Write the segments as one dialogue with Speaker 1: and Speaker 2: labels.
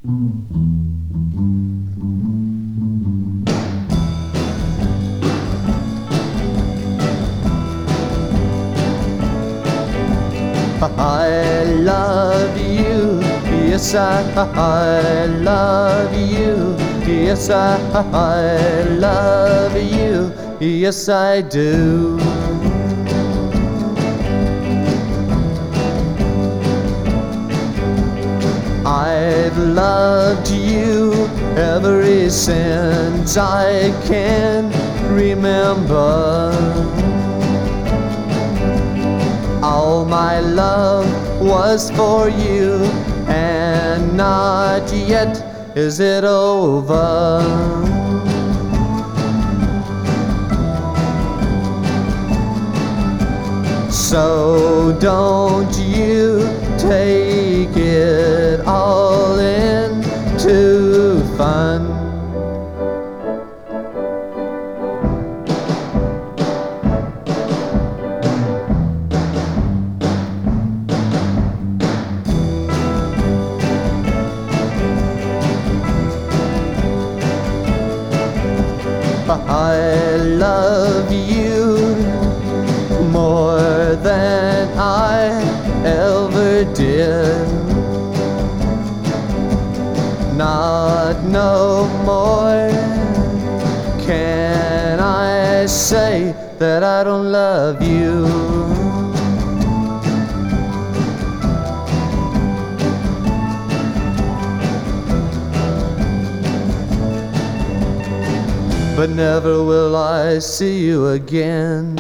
Speaker 1: I love you, yes I love you, yes I love you, yes I do. I've loved you ever since I can remember. All my love was for you, and not yet is it over. So don't you take it all into fun. I love you more than I ever did. Not no more can I say that I don't love you. But never will I see you again.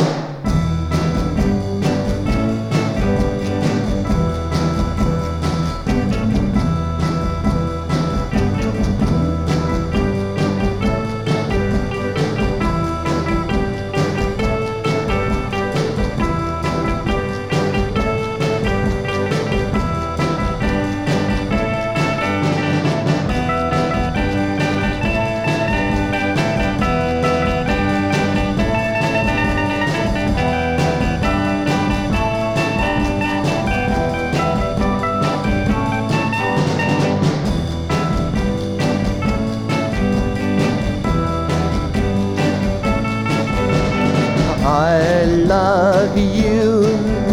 Speaker 1: I love you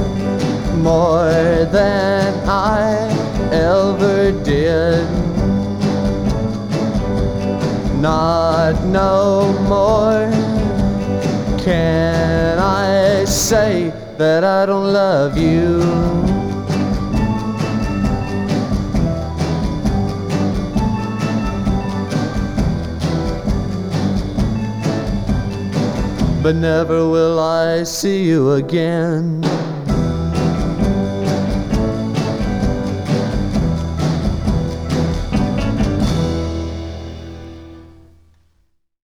Speaker 1: more than I ever did. Not no more can I say that I don't love you. But never will I see you again.